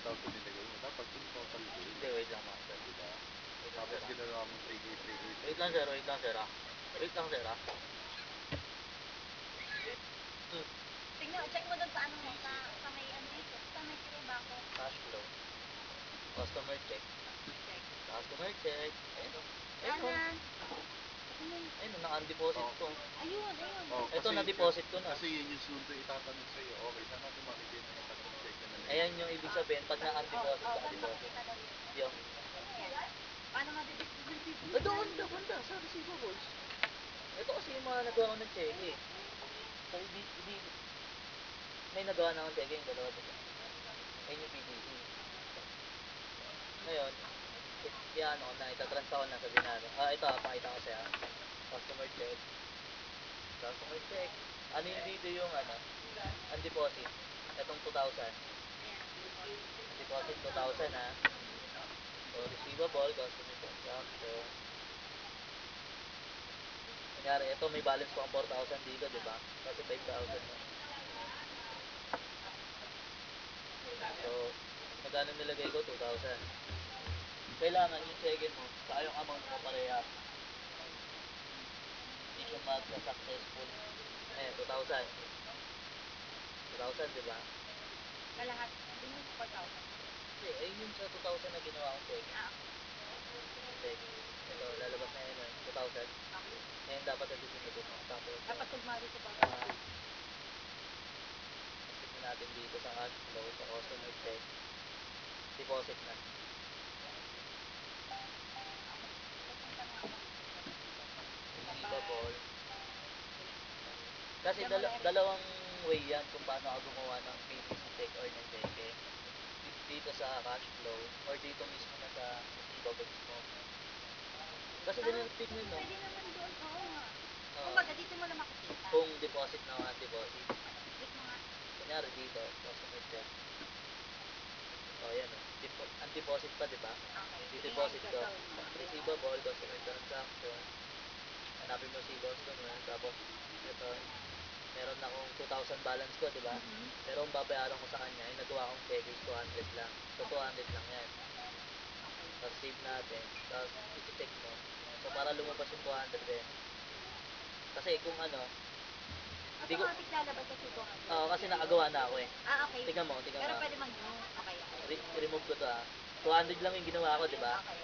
1,000 nilagay mo. Dapat yung total bill. Hindi, wait lang master. Diba? Wait lang Tapos sir. ginawa mo 3K, 3K, 3K. Wait lang sir, wait lang sir. Wait lang sir. Tingnan, check mo doon sa ano mo, sa may ano dito, sa may bangko. Cash flow. Customer check. Check. Customer check. Ayun o. Ayun o. Anan? Patingin. Ayun o, naka-undeposit ko. Ayun, ayun. Oh, Ito, kasi- na-deposit ko na. Kasi yun yung sunod na itatanong sa'yo. Okay, saan natin makikita yung tatlong check na nalagay? Ayan yung ibig sabihin, pag na-undeposit ka, Saan deposit. makikita daw yun? Yung, Paano mabibigyan? doon, banda, sa receivables. Ito kasi yung mga nagawa ko ng check eh. So, hindi, may nagawa na akong check yung dalawa, diba? Ayun yung PBC. Ngayon, yan o, na itatrans ako na, sabihin natin. Ito, pakita ko sa'yo. Customer check. Customer check. Ano yung dito yung ano? Ang deposit. Itong 2,000. Ang deposit 2,000 ha. So, receivable, customer transaction. Kunyari, ito may balance ko ang 4,000 dito, di ba? Kasi 5,000 na. So, magkano nilagay ko? 2,000. Kailangan yung check-in mo, saka yung amount mo parehas. Hindi siya magka-successful. Ayan, 2,000. 2,000, di ba? Kalahat. Hindi mo 4,000. Hindi, ayun yung sa 2,000 na ginawa kong check-in. Check-in. Ito, lalabas na yun, 2,000. Okay. Ngayon dapat ito pinutin mo. Tapos, Dapat tugmali sa ah, pag-check. tignan natin dito sa cash flow, sa customer check. Deposit na. Receivable. Kasi dalawang way yan kung paano ako gumawa ng PBC check or ng cheque. Dito sa cash flow or dito mismo na sa receivables mo. Kasi ganun tignan mo. Pwede naman doon, oo nga. ah, Kumbaga, dito mo na makikita. kung deposit na o deposit. Click mo nga. Kunyari dito, customer check. O yan o. Ang deposit pa, di ba? Okay. Di-deposit ko. Ito. Receivable, customer transaction. Hanapin mo si customer. Tapos, ito, meron akong 2,000 balance ko, di ba? Pero ang babayaran ko sa kanya, yung nagawa kong check is 200 lang. So, 200 lang yan. Tapos, save natin. Tapos, iti-check mo. So, para lumabas yung 200 din. Kasi kung ano, hindi ko, Automatic lalabas sa 200. kasi nakagawa na ako eh. Okay. Tingnan mo, tingnan Pero mo. pwede mag-new. Okay. I-remove ko to 200 lang yung ginawa ko, di ba? Okay.